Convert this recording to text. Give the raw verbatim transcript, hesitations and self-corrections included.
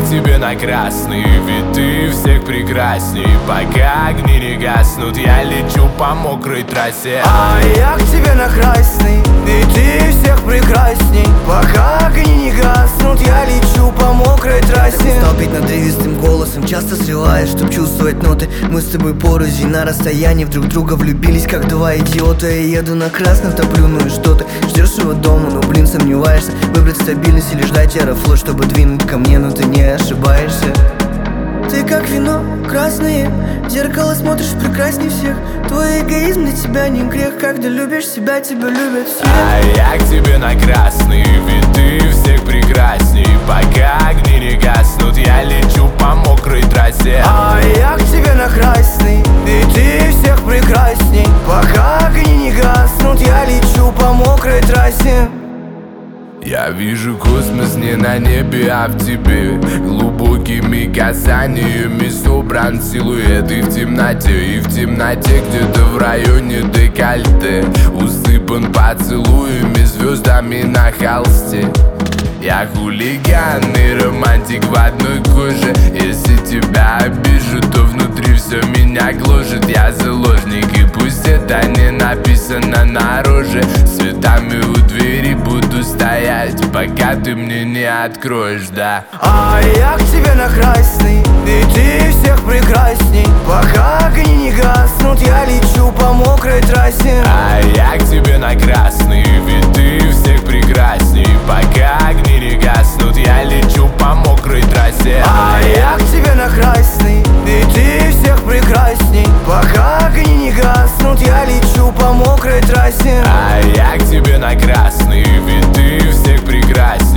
к тебе на красный, ведь ты всех прекрасней. Пока огни не гаснут, я лечу по мокрой трассе. А я к тебе на красный, ведь ты всех прекрасней. Пока огни не гаснут, я лечу по мокрой трассе. Стал петь надрывистым голосом, часто сливаешь, чтоб чувствовать ноты. Мы с тобой порознь на расстоянии, в друг друга влюбились, как два идиота. Я еду на красном, топлю, ну и что ты? Ждешь его дома, ну блин, сомневаешься. Выбрать стабильность или ждать аэрофлот, чтобы двинуть ко мне, но ты не ошибаешься. Ты как вино красное, в зеркало смотришь прекрасней всех. Твой эгоизм для тебя не грех, когда любишь себя, тебя любят все. А я к тебе на красный, ведь ты всех прекрасней. Пока огни не гаснут, я лечу по мокрой трассе. А я к тебе на красный, ведь ты всех прекрасней. Пока огни не гаснут, я лечу по мокрой трассе. Я вижу космос не на небе, а в тебе. Глубокими касаниями собран силуэт. И в темноте, и в темноте где-то в районе декольте усыпан поцелуями, звездами на холсте. Я хулиган и романтик в одной коже. Если тебя обижу, то внутри все меня гложет. Я заложник, и пусть это не написано на роже. С цветами у двери буду стоять, пока ты мне не откроешь, да. А я к тебе на красный, ведь ты всех прекрасней. Пока огни не гаснут, я лечу по мокрой трассе. А я к тебе на красный, ведь ты всех прекрасней. Пока огни не гаснут, я лечу по мокрой трассе. А я к тебе на красный, ведь ты всех прекрасней. Пока огни не гаснут, я лечу по мокрой трассе. А я к тебе на красный, ведь ты всех прекрасней.